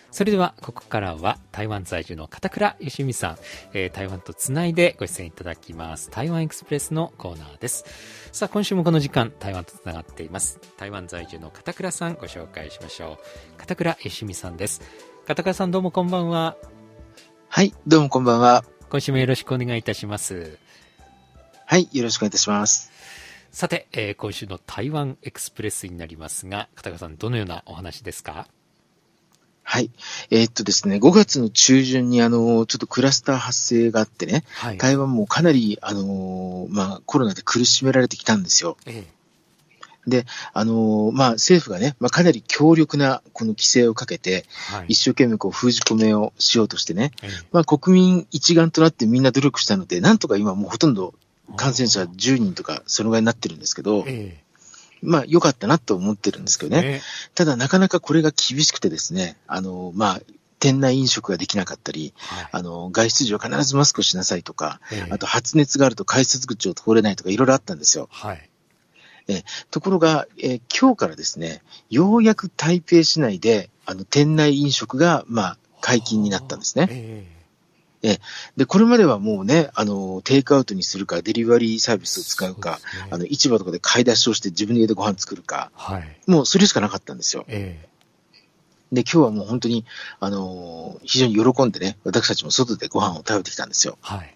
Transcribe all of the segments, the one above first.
それではここからは台湾在住の片倉由美さん、台湾とつないでご出演いただきます台湾エクスプレスのコーナーです。さあ今週もこの時間台湾とつながっています。台湾在住の片倉さんご紹介しましょう。片倉由美さんです。片倉さんどうもこんばんは。 はい、どうもこんばんは。 今週もよろしくお願いいたします。 はい、よろしくお願いいたします。 さて、今週の台湾エクスプレスになりますが、片倉さんどのようなお話ですか？ はい。ですね、5月の中旬にちょっとクラスター発生があってね、はい、台湾もかなりコロナで苦しめられてきたんですよ。で、政府がね、かなり強力なこの規制をかけて、はい、一生懸命封じ込めをしようとしてね、国民一丸となってみんな努力したので、なんとか今もうほとんど感染者10人とかそのぐらいになってるんですけど、良かったなと思ってるんですけどね。ただなかなかこれが厳しくてですね、店内飲食ができなかったり、はい、外出時は必ずマスクをしなさいとか、あと発熱があると改札口を通れないとかいろいろあったんですよ。はい、ところが、今日からですね、ようやく台北市内で店内飲食が解禁になったんですね。で、これまではもうね、テイクアウトにするか、デリバリーサービスを使うか、市場とかで買い出しをして自分で家でご飯作るか、はい、もうそれしかなかったんですよ。で、今日はもう本当に、非常に喜んでね、私たちも外でご飯を食べてきたんですよ。はい、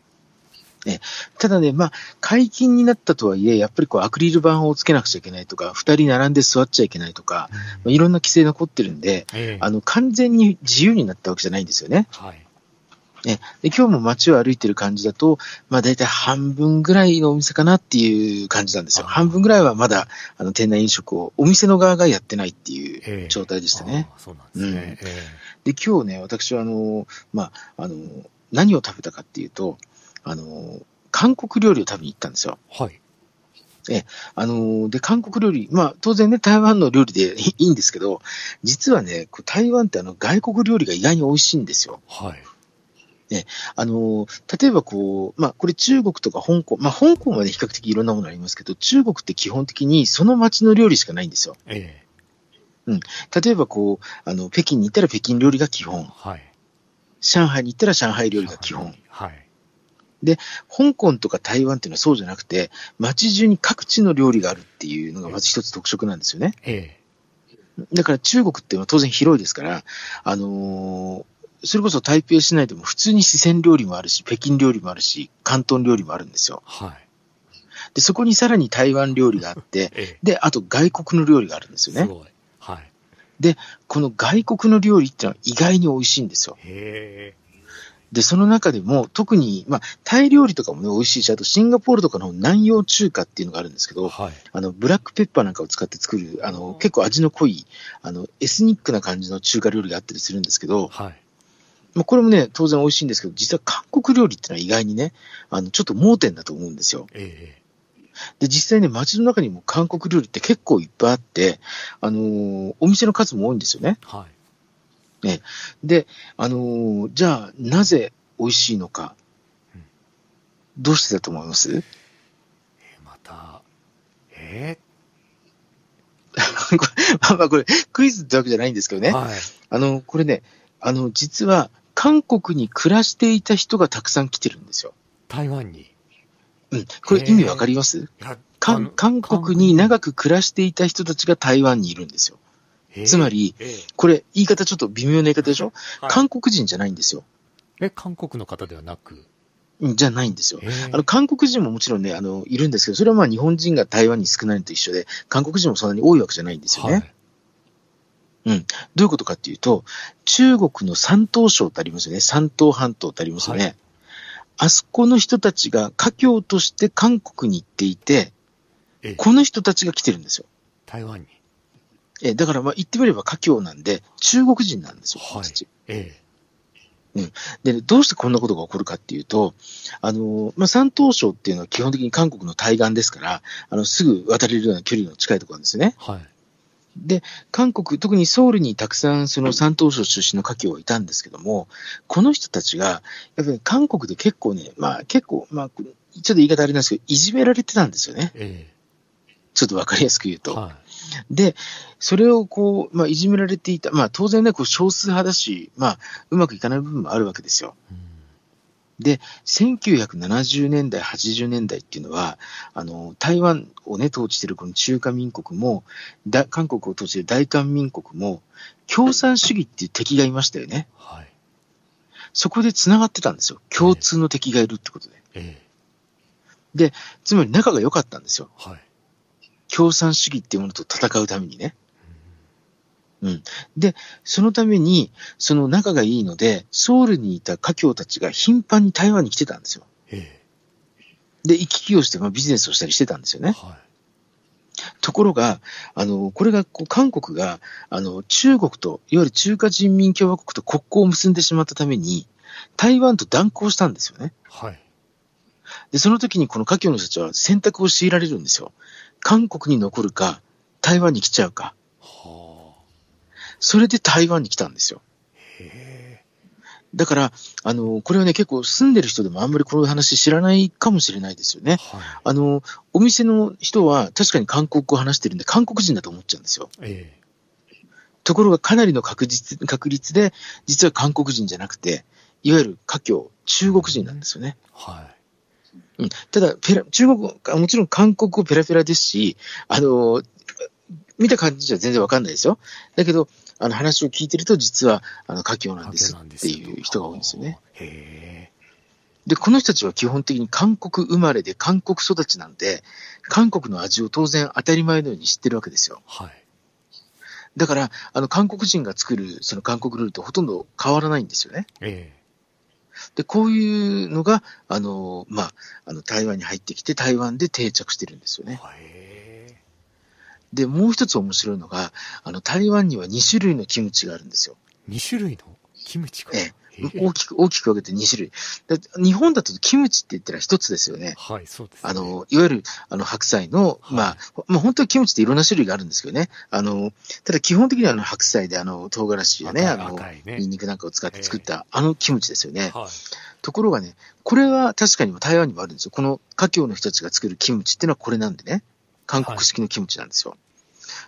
ただね、解禁になったとはいえ、やっぱりアクリル板をつけなくちゃいけないとか、2人並んで座っちゃいけないとか、いろんな規制残ってるんで、完全に自由になったわけじゃないんですよね。はいで今日も街を歩いてる感じだと、だいたい半分ぐらいのお店かなっていう感じなんですよ。半分ぐらいはまだ、店内飲食をお店の側がやってないっていう状態でしたね。 そうなんですね。 で、今日ね、私は何を食べたかっていうと、韓国料理を食べに行ったんですよ。はい。で、韓国料理、当然ね、台湾の料理でいいんですけど、実はね、台湾って外国料理が意外に美味しいんですよ。はい。例えばこれ中国とか香港、香港はね、比較的いろんなものありますけど、中国って基本的にその街の料理しかないんですよ。例えば北京に行ったら北京料理が基本。はい、上海に行ったら上海料理が基本。はい、で、香港とか台湾っていうのはそうじゃなくて、街中に各地の料理があるっていうのがまず一つ特色なんですよね。だから中国っていうのは当然広いですから、それこそ台北市内でも普通に四川料理もあるし、北京料理もあるし、広東料理もあるんですよ。はい。で、そこにさらに台湾料理があって、で、あと外国の料理があるんですよね。すごい。はい。で、この外国の料理ってのは意外に美味しいんですよ。へー。で、その中でも特に、タイ料理とかもね、美味しいし、あとシンガポールとかの南洋中華っていうのがあるんですけど、はい、ブラックペッパーなんかを使って作る、結構味の濃い、エスニックな感じの中華料理があったりするんですけど、はい。これもね、当然美味しいんですけど、実は韓国料理ってのは意外にね、ちょっと盲点だと思うんですよ。で、実際ね、街の中にも韓国料理って結構いっぱいあって、お店の数も多いんですよね。はい。で、じゃあ、なぜ美味しいのか、どうしてだと思います？ また、 これ、クイズってわけじゃないんですけどね。はい、これね、実は、韓国に暮らしていた人がたくさん来てるんですよ。 台湾に。 これ意味わかります？韓国に長く暮らしていた人たちが台湾にいるんですよ。つまり、これ言い方ちょっと微妙な言い方でしょ？はい、韓国人じゃないんですよ。 韓国の方ではなく？ じゃないんですよ。韓国人ももちろんね、いるんですけど、それは日本人が台湾に少ないのと一緒で、韓国人もそんなに多いわけじゃないんですよね。はい、どういうことかっていうと、中国の山東省ってありますよね。山東半島ってありますよね。はい、あそこの人たちが華僑として韓国に行っていて、この人たちが来てるんですよ。 台湾に。だから言ってみれば華僑なんで、中国人なんですよ、この人たち。で、どうしてこんなことが起こるかっていうと、山東省っていうのは基本的に韓国の対岸ですから、すぐ渡れるような距離の近いところなんですよね。はい。で、韓国、特にソウルにたくさんその山東省出身の華僑はいたんですけども、この人たちが、やっぱり韓国で結構ね、ちょっと言い方あれなんですけど、いじめられてたんですよね。ちょっとわかりやすく言うと。はい、 で、それをこう、いじめられていた。当然ね、こう少数派だし、うまくいかない部分もあるわけですよ。で、1970年代、80年代っていうのは、台湾をね、統治しているこの中華民国も、韓国を統治している大韓民国も、共産主義っていう敵がいましたよね。はい。そこで繋がってたんですよ。共通の敵がいるってことで。で、つまり仲が良かったんですよ。はい。共産主義っていうものと戦うためにね。で、そのために、その仲がいいので、ソウルにいた華僑たちが頻繁に台湾に来てたんですよ。で、行き来をして、ビジネスをしたりしてたんですよね。はい、ところが、これが、韓国が、中国と、いわゆる中華人民共和国と国交を結んでしまったために、台湾と断交したんですよね。はい。で、その時にこの華僑の人たちは選択を強いられるんですよ。韓国に残るか、台湾に来ちゃうか。それで台湾に来たんですよ。だから、これはね、結構住んでる人でもあんまりこの話知らないかもしれないですよね。はい、お店の人は確かに韓国語を話してるんで、韓国人だと思っちゃうんですよ。ところがかなりの確率で、実は韓国人じゃなくて、いわゆる華僑、中国人なんですよね。はい。ただ、中国語、もちろん韓国語ペラペラですし、見た感じじゃ全然わかんないですよ。だけど、話を聞いてると、実は、華僑なんですっていう人が多いんですよね。で、この人たちは基本的に韓国生まれで韓国育ちなんで、韓国の味を当然当たり前のように知ってるわけですよ。はい。だから、韓国人が作る、その韓国料理とほとんど変わらないんですよね。で、こういうのが、台湾に入ってきて、台湾で定着してるんですよね。で、もう一つ面白いのが、台湾には2種類のキムチがあるんですよ。 2種類のキムチか。 大きく分けて2種類。日本だとキムチって言ったら一つですよね。 はい、そうですね。 いわゆる、白菜の、本当はキムチっていろんな種類があるんですけどね。ただ基本的には白菜で唐辛子やね、ニンニクなんかを使って作ったキムチですよね。はい。ところがね、これは確かに台湾にもあるんですよ。この華僑の人たちが作るキムチっていうのはこれなんでね。韓国式のキムチなんですよ。はい、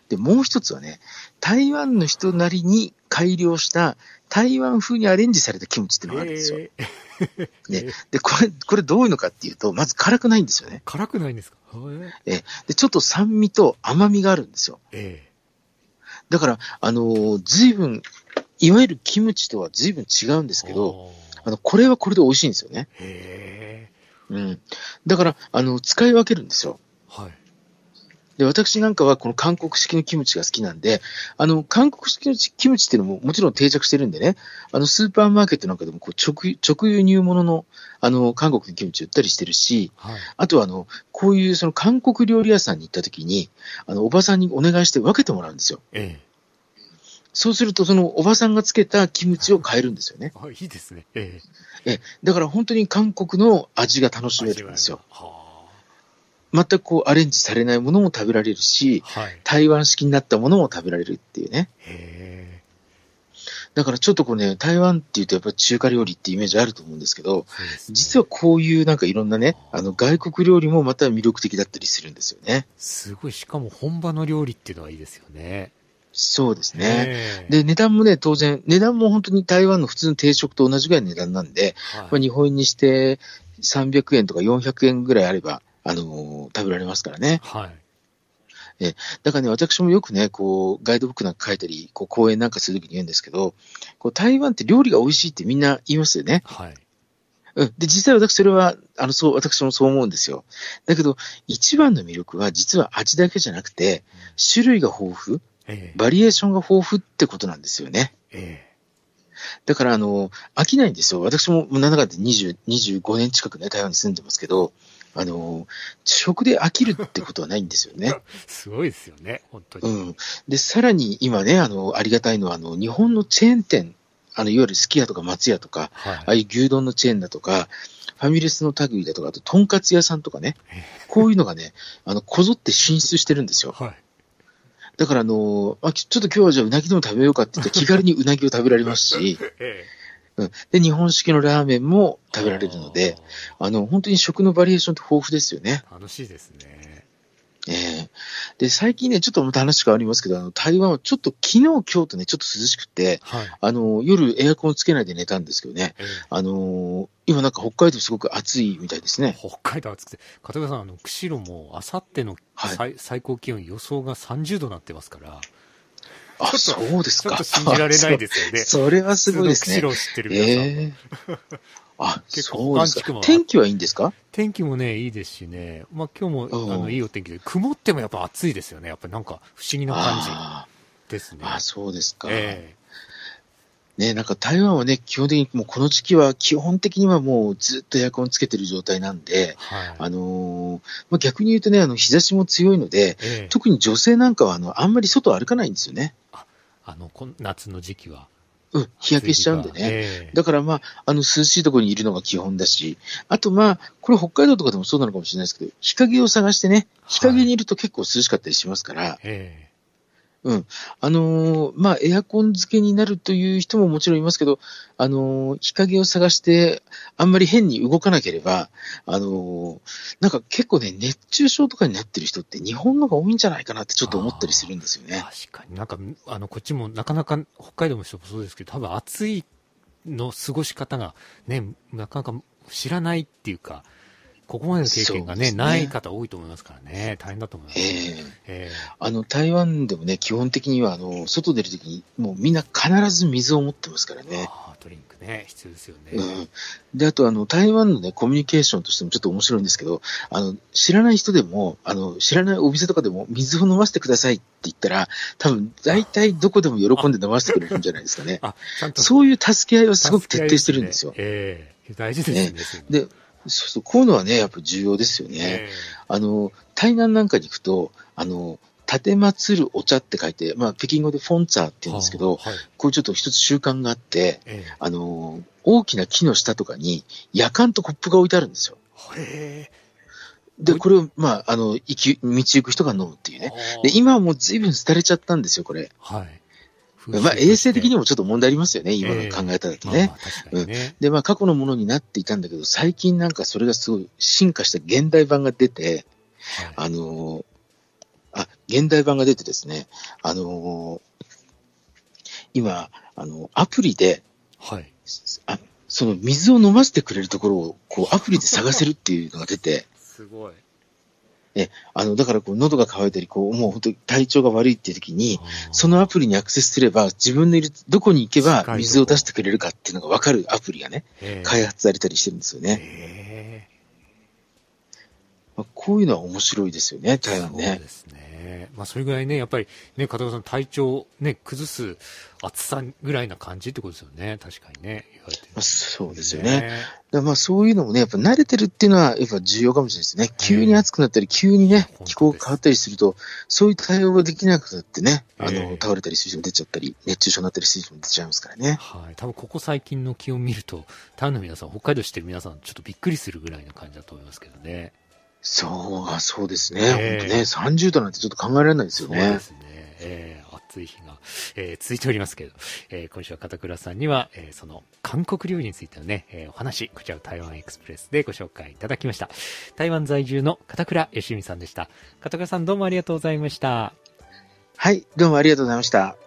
で、もう一つはね、台湾の人なりに改良した台湾風にアレンジされたキムチっていうのがあるんですよ。で、これどういうのかっていうと、まず辛くないんですよね。 辛くないんですか？ で、ちょっと酸味と甘みがあるんですよ。だから、随分、いわゆるキムチとは随分違うんですけど、これはこれで美味しいんですよね。だから、使い分けるんですよ。はい。で、私なんかはこの韓国式のキムチが好きなんで、韓国式のキムチっていうのももちろん定着してるんでね、スーパーマーケットなんかでも直輸入物の、韓国のキムチ売ったりしてるし、はい、あとはこういうその韓国料理屋さんに行った時に、おばさんにお願いして分けてもらうんですよ。そうすると、そのおばさんがつけたキムチを買えるんですよね。 いいですね。 だから本当に韓国の味が楽しめるんですよ。全くこうアレンジされないものも食べられるし、はい、台湾式になったものも食べられるっていうね。だからちょっとこうね、台湾っていうとやっぱり中華料理ってイメージあると思うんですけど、実はこういうなんかいろんなね、外国料理もまた魅力的だったりするんですよね。 すごい、しかも本場の料理っていうのはいいですよね。 そうですね。で、値段もね、当然、値段も本当に台湾の普通の定食と同じぐらいの値段なんで、はい、日本円にして300円とか400円ぐらいあれば、食べられますからね。はい。だからね、私もよくね、こう、ガイドブックなんか書いたり、こう、講演なんかするときに言うんですけど、こう、台湾って料理が美味しいってみんな言いますよね。はい。で、実際私それは、私もそう思うんですよ。だけど、一番の魅力は実は味だけじゃなくて、種類が豊富、バリエーションが豊富ってことなんですよね。だから、飽きないんですよ。私も、なんだかんだ25年近くね、台湾に住んでますけど、食で飽きるってことはないんですよね。 すごいですよね、本当に。 で、さらに今ね、ありがたいのは、日本のチェーン店、いわゆるすき家とか松屋とか、はい、ああいう牛丼のチェーンだとか、ファミレスの類だとか、あと、とんかつ屋さんとかね、こういうのがね、こぞって進出してるんですよ。はい。だからちょっと今日はじゃあうなぎでも食べようかって言って気軽にうなぎを食べられますし、で、日本式のラーメンも食べられるので、本当に食のバリエーションって豊富ですよね。 楽しいですね。 で、最近ね、ちょっとまた話変わりますけど、台湾はちょっと昨日、今日とね、ちょっと涼しくて、はい、夜エアコンつけないで寝たんですけどね、今なんか北海道すごく暑いみたいですね。 北海道暑くて、片岡さん、釧路もあさっての、はい、最高気温予想が30度になってますから、 あ、そうですか。 ちょっと信じられないですよね。 それはすごいですね。 釧路知ってる皆さん。 あ、そうですか。天気はいいんですか？ 天気もね、いいですしね。まあ今日もいいお天気で、曇ってもやっぱ暑いですよね。やっぱなんか不思議な感じですね。 あ、そうですか。ね、なんか台湾はね、基本的にもうこの時期は基本的にはもうずっとエアコンつけてる状態なんで、はい、まあ、逆に言うとね、日差しも強いので、特に女性なんかはあんまり外歩かないんですよね。 夏の時期は。 日焼けしちゃうんでね。だからまあ、涼しいところにいるのが基本だし、あとまあ、これ北海道とかでもそうなのかもしれないですけど、日陰を探してね、日陰にいると結構涼しかったりしますから、まあ、エアコン付けになるという人ももちろんいますけど、日陰を探して、あんまり変に動かなければ、なんか結構ね、熱中症とかになってる人って日本のが多いんじゃないかなってちょっと思ったりするんですよね。 確かになんか、こっちもなかなか、北海道もそうですけど、多分暑いの過ごし方がね、なかなか知らないっていうか、ここまでの経験がね、ない方多いと思いますからね、大変だと思います。 台湾でもね、基本的には、外出るときに、もうみんな必ず水を持ってますからね。 ドリンクね、必要ですよね。 で、あと、台湾のね、コミュニケーションとしてもちょっと面白いんですけど、知らない人でも、知らないお店とかでも、水を飲ませてくださいって言ったら、多分、大体どこでも喜んで飲ませてくれるんじゃないですかね。ちゃんとそういう助け合いはすごく徹底してるんですよ。 大事ですね。 で、そうそう、こういうのはね、やっぱ重要ですよね。台南なんかに行くと、立てまつるお茶って書いて、まあ、北京語でフォンツァーって言うんですけど、こういうちょっと一つ習慣があって、大きな木の下とかに、やかんとコップが置いてあるんですよ。で、これを、まあ、道行く人が飲むっていうね。で、今はもう随分廃れちゃったんですよ、これ。まあ、衛生的にもちょっと問題ありますよね、今の考え方だとね。で、まあ、過去のものになっていたんだけど、最近なんかそれがすごい進化した現代版が出て、現代版が出てですね、今、アプリで、その水を飲ませてくれるところを、こう、アプリで探せるっていうのが出て、 すごい。 だからこう喉が渇いたり、こう、もう本当に体調が悪いっていう時に、そのアプリにアクセスすれば、自分のいる、どこに行けば水を出してくれるかっていうのが分かるアプリがね、開発されたりしてるんですよね。こういうのは面白いですよね、台湾ね。 そうですね。まあ、それぐらいね、やっぱりね、片岡さん、体調ね、崩す暑さぐらいな感じってことですよね、確かにね、言われてる。 そうですよね。まあ、そういうのもね、やっぱ慣れてるっていうのは、やっぱ重要かもしれないですね。急に暑くなったり、急にね、気候が変わったりすると、そういう対応ができなくなってね、倒れたりする人も出ちゃったり、熱中症になったりする人も出ちゃいますからね。 はい。多分ここ最近の気温を見ると、台湾の皆さん、北海道知ってる皆さん、ちょっとびっくりするぐらいな感じだと思いますけどね。 そうですね。本当ね、30度なんてちょっと考えられないですよね。 そうですね。暑い日が、続いておりますけど、今週は片倉さんには、その韓国料理についてのね、お話、こちらを台湾エクスプレスでご紹介いただきました。台湾在住の片倉義美さんでした。片倉さんどうもありがとうございました。 はい、どうもありがとうございました。